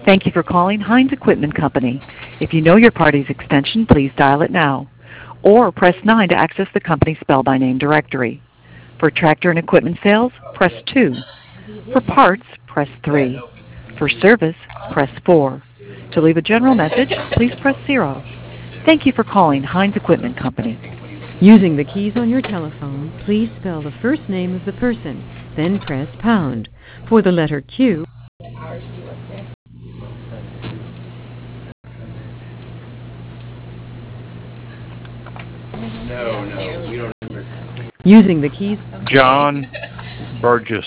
Thank you for calling Heinz Equipment Company. If you know your party's extension, please dial it now. Or press 9 to access the company spell by name directory. For tractor and equipment sales, press 2. For parts, press 3. For service, press 4. To leave a general message, please press 0. Thank you for calling Heinz Equipment Company. Using the keys on your telephone, please spell the first name of the person, then press pound. For the letter Q, using the keys. John Burgess.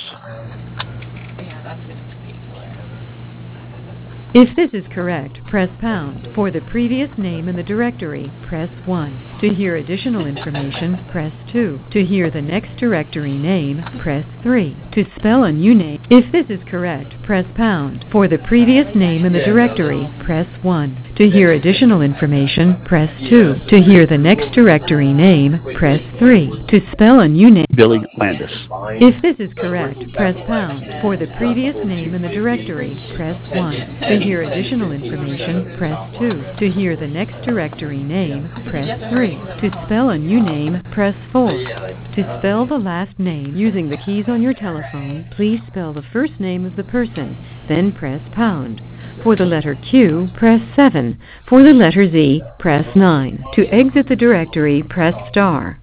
If this is correct, press pound. For the previous name in the directory, press 1. To hear additional information, press 2. To hear the next directory name, press 3. To spell a new name, if this is correct, press pound. For the previous name in the directory, press 1. To hear additional information, press 2. To hear the next directory name, press 3. To spell a new name, Billy Landis. if this is correct, press pound. For the previous name in the directory, press 1. To hear additional information, press 2. To hear the next directory name, press 3. To spell a new name, press 4. To spell the last name using the keys on your telephone, please spell the first name of the person, then press pound. For the letter Q, press 7. For the letter Z, press 9. To exit the directory, press star.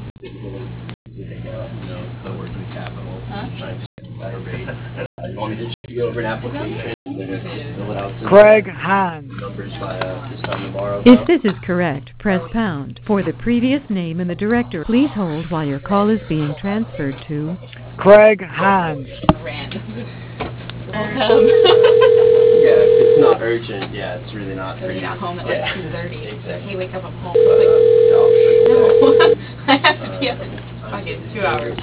Craig Hines. If this is correct, press pound. For the previous name in the directory, please hold while your call is being transferred to Craig Hines. Yeah, if it's not urgent, yeah, it's really not. So he got home at like 2:30. Exactly. He wake up at home. No, I have to be up in fucking 2 hours.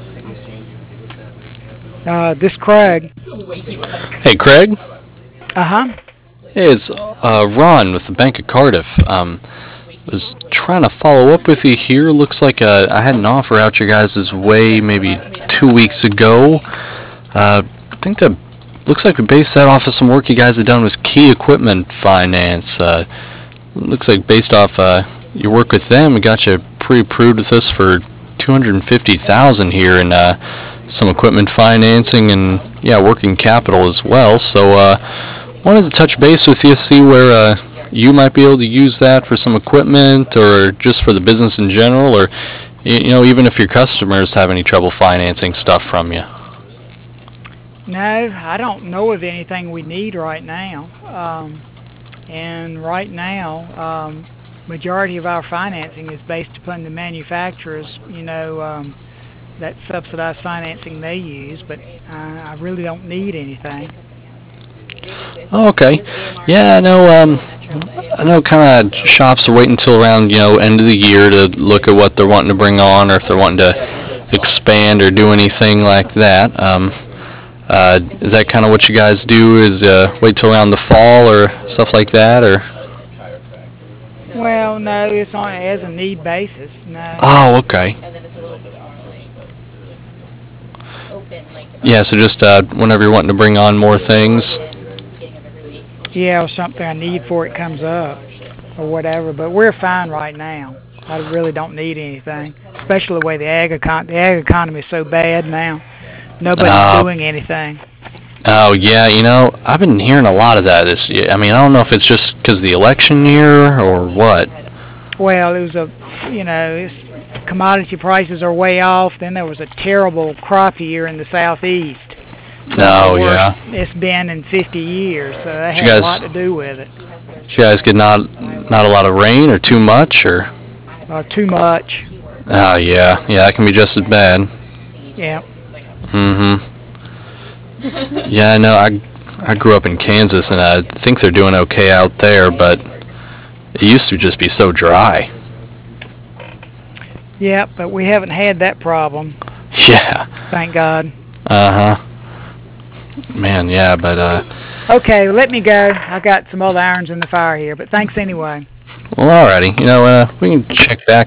This Craig. Hey, Craig. Uh-huh. Hey, it's Ron with the Bank of Cardiff. Was trying to follow up with you here. Looks like I had an offer out your guys' way maybe 2 weeks ago. I think that looks like we based that off of some work you guys had done with Key Equipment Finance. Looks like based off your work with them, we got you pre-approved with us for $250,000 here in some equipment financing and working capital as well. So wanted to touch base with you, see where you might be able to use that for some equipment or just for the business in general, or even if your customers have any trouble financing stuff from you. No, I don't know of anything we need right now. And right now, majority of our financing is based upon the manufacturers, that subsidized financing they use, but I really don't need anything. Okay. Yeah, I know kind of shops are waiting until around, end of the year to look at what they're wanting to bring on or if they're wanting to expand or do anything like that. Is that kind of what you guys do, is wait till around the fall or stuff like that, or? Well, no, it's on as a need basis. No. Oh, okay. Yeah, so just whenever you're wanting to bring on more things. Yeah, or something I need before it comes up or whatever, but we're fine right now. I really don't need anything, especially the way the ag economy is so bad now. Nobody's doing anything. Oh, yeah, I've been hearing a lot of that this year. I mean, I don't know if it's just because of the election year or what. Well, it was commodity prices are way off. Then there was a terrible crop year in the southeast. Oh, yeah. It's been in 50 years, so that had a lot to do with it. Did you guys get not a lot of rain or too much, or? Too much. Oh, yeah. Yeah, that can be just as bad. Yeah. Mm-hmm. Yeah, I know. I grew up in Kansas, and I think they're doing okay out there, but it used to just be so dry. Yeah, but we haven't had that problem. Yeah. Thank God. Uh-huh. Man, yeah, but Okay, let me go. I got some other irons in the fire here, but thanks anyway. Well, alrighty. We can check back